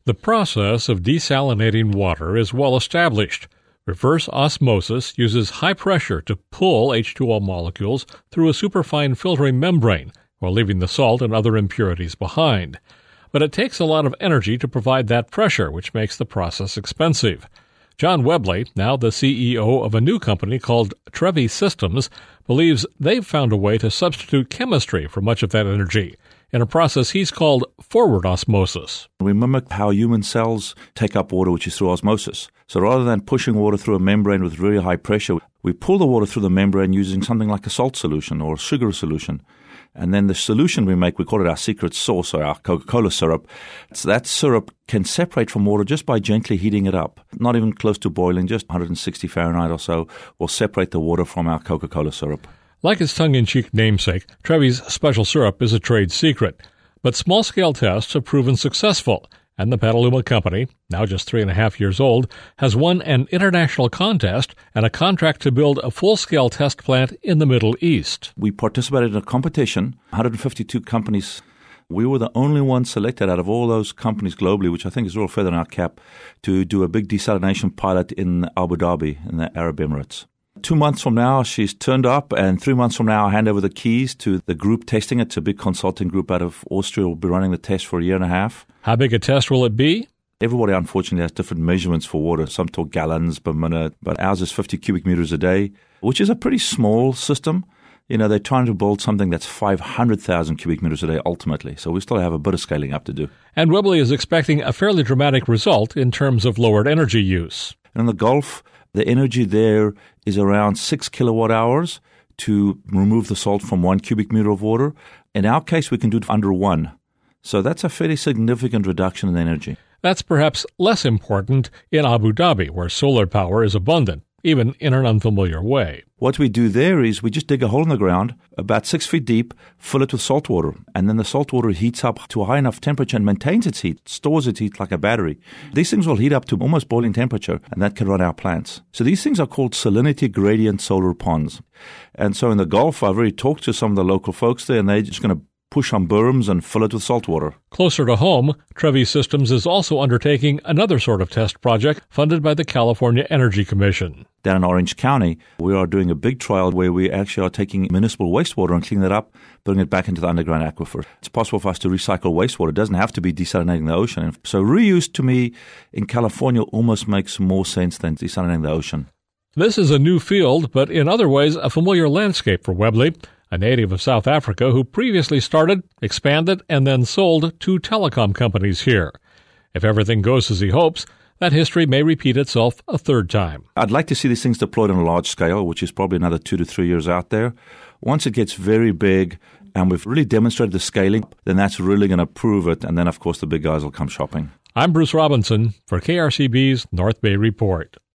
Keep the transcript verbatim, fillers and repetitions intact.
The process of desalinating water is well established. Reverse osmosis uses high pressure to pull H two O molecules through a superfine filtering membrane while leaving the salt and other impurities behind. But it takes a lot of energy to provide that pressure, which makes the process expensive. John Webley, now the C E O of a new company called Trevi Systems, believes they've found a way to substitute chemistry for much of that energy in a process he's called forward osmosis. We mimic how human cells take up water, which is through osmosis. So rather than pushing water through a membrane with really high pressure, we pull the water through the membrane using something like a salt solution or a sugar solution. And then the solution we make, we call it our secret sauce or our Coca-Cola syrup. So that syrup can separate from water just by gently heating it up. Not even close to boiling, just one hundred sixty Fahrenheit or so will separate the water from our Coca-Cola syrup. Like its tongue-in-cheek namesake, Trevi's special syrup is a trade secret. But small-scale tests have proven successful, and the Petaluma company, now just three and a half years old, has won an international contest and a contract to build a full-scale test plant in the Middle East. We participated in a competition, one hundred fifty-two companies. We were the only ones selected out of all those companies globally, which I think is a real feather in our cap, to do a big desalination pilot in Abu Dhabi in the Arab Emirates. Two months from now, she's turned up, and three months from now, I'll hand over the keys to the group testing it. It's a big consulting group out of Austria. We'll be running the test for a year and a half. How big a test will it be? Everybody, unfortunately, has different measurements for water. Some talk gallons per minute, but ours is fifty cubic meters a day, which is a pretty small system. You know, they're trying to build something that's five hundred thousand cubic meters a day ultimately, so we still have a bit of scaling up to do. And Webley is expecting a fairly dramatic result in terms of lowered energy use. In the Gulf, the energy there is around six kilowatt hours to remove the salt from one cubic meter of water. In our case, we can do it under one. So that's a fairly significant reduction in energy. That's perhaps less important in Abu Dhabi, where solar power is abundant, even in an unfamiliar way. What we do there is we just dig a hole in the ground about six feet deep, fill it with salt water, and then the salt water heats up to a high enough temperature and maintains its heat, stores its heat like a battery. These things will heat up to almost boiling temperature, and that can run our plants. So these things are called salinity gradient solar ponds. And so in the Gulf, I've already talked to some of the local folks there, and they're just going to push on berms and fill it with salt water. Closer to home, Trevi Systems is also undertaking another sort of test project funded by the California Energy Commission. Down in Orange County, we are doing a big trial where we actually are taking municipal wastewater and cleaning it up, putting it back into the underground aquifer. It's possible for us to recycle wastewater. It doesn't have to be desalinating the ocean. So reuse, to me, in California almost makes more sense than desalinating the ocean. This is a new field, but in other ways a familiar landscape for Webley, a native of South Africa who previously started, expanded, and then sold two telecom companies here. If everything goes as he hopes, that history may repeat itself a third time. I'd like to see these things deployed on a large scale, which is probably another two to three years out there. Once it gets very big and we've really demonstrated the scaling, then that's really going to prove it. And then, of course, the big guys will come shopping. I'm Bruce Robinson for K R C B's North Bay Report.